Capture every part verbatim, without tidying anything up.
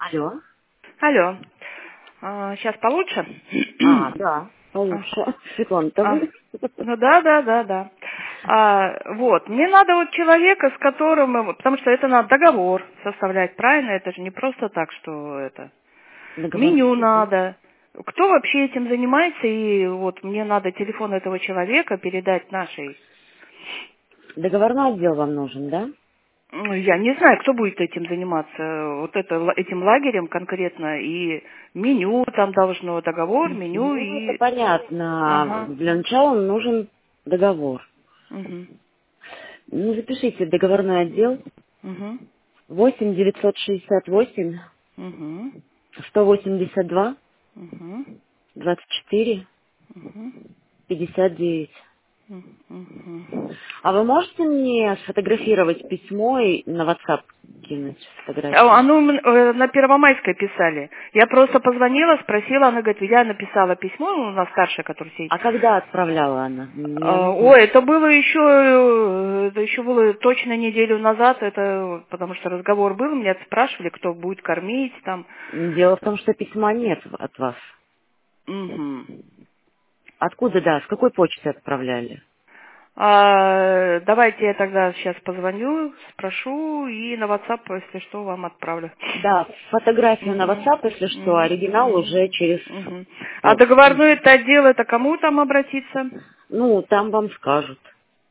Алло. Алло. А, сейчас получше? А, да, А, получше. Секунду, а, вы. ну да, да, да, да. А, вот, мне надо вот человека, с которым, мы- потому что это надо договор составлять, правильно? Это же не просто так, что это. Договорной Меню отдел. надо. Кто вообще этим занимается? И вот мне надо телефон этого человека передать нашей. Договорной отдел вам нужен, да? Ну, я не знаю, кто будет этим заниматься, вот это, ла- этим лагерем конкретно, и меню там должно, договор, меню Ну, это и... понятно. Ага. Для начала нужен договор. Угу. Ну, запишите договорной отдел Угу. восемь девятьсот шестьдесят восемь Угу. сто восемьдесят два Угу. двадцать четыре Угу. пятьдесят девять. Угу. А вы можете мне сфотографировать письмо и на WhatsApp кинуть А, фотографию? Оно м- э, на Первомайской писали. Я просто позвонила, спросила, она говорит, я написала письмо, ну, у нас старшая, которая сидит. А когда отправляла она? Мне А, нужно. Ой, это было еще, э, это еще было точно неделю назад, это потому что разговор был, меня спрашивали, кто будет кормить там. Дело в том, что письма нет от вас. Мгм. Откуда, да, с какой почты отправляли? А, давайте я тогда сейчас позвоню, спрошу и на WhatsApp, если что, вам отправлю. Да, фотографию на Мгм. WhatsApp, если что, Мгм. оригинал Мгм. уже через Мгм. А почту. договорной это отдел, это кому там обратиться? Ну, там вам скажут.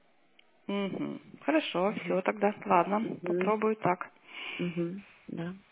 Мгм. Хорошо, все тогда, ладно, Мгм. попробую так. Мгм. Да.